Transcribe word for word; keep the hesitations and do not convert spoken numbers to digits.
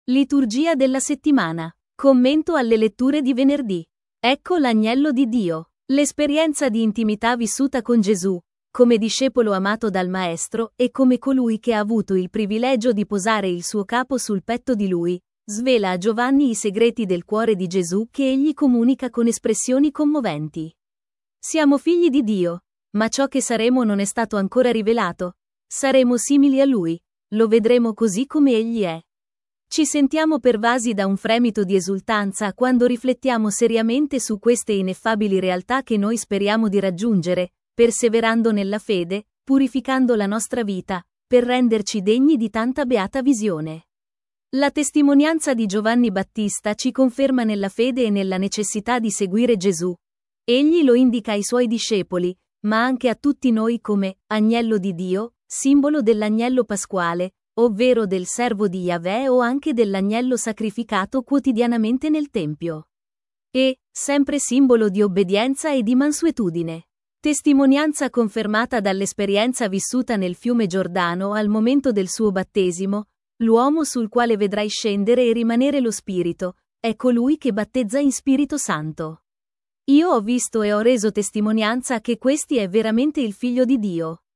Liturgia della settimana. Commento alle letture di venerdì. Ecco l'agnello di Dio. L'esperienza di intimità vissuta con Gesù, come discepolo amato dal Maestro e come colui che ha avuto il privilegio di posare il suo capo sul petto di lui, svela a Giovanni i segreti del cuore di Gesù che egli comunica con espressioni commoventi. Siamo figli di Dio, ma ciò che saremo non è stato ancora rivelato. Saremo simili a Lui, lo vedremo così come Egli è. Ci sentiamo pervasi da un fremito di esultanza quando riflettiamo seriamente su queste ineffabili realtà che noi speriamo di raggiungere, perseverando nella fede, purificando la nostra vita, per renderci degni di tanta beata visione. La testimonianza di Giovanni Battista ci conferma nella fede e nella necessità di seguire Gesù. Egli lo indica ai suoi discepoli, ma anche a tutti noi come agnello di Dio, simbolo dell'agnello pasquale, ovvero del servo di Yahweh o anche dell'agnello sacrificato quotidianamente nel Tempio. E, sempre simbolo di obbedienza e di mansuetudine. Testimonianza confermata dall'esperienza vissuta nel fiume Giordano al momento del suo battesimo, l'uomo sul quale vedrai scendere e rimanere lo Spirito, è colui che battezza in Spirito Santo. Io ho visto e ho reso testimonianza che questi è veramente il Figlio di Dio.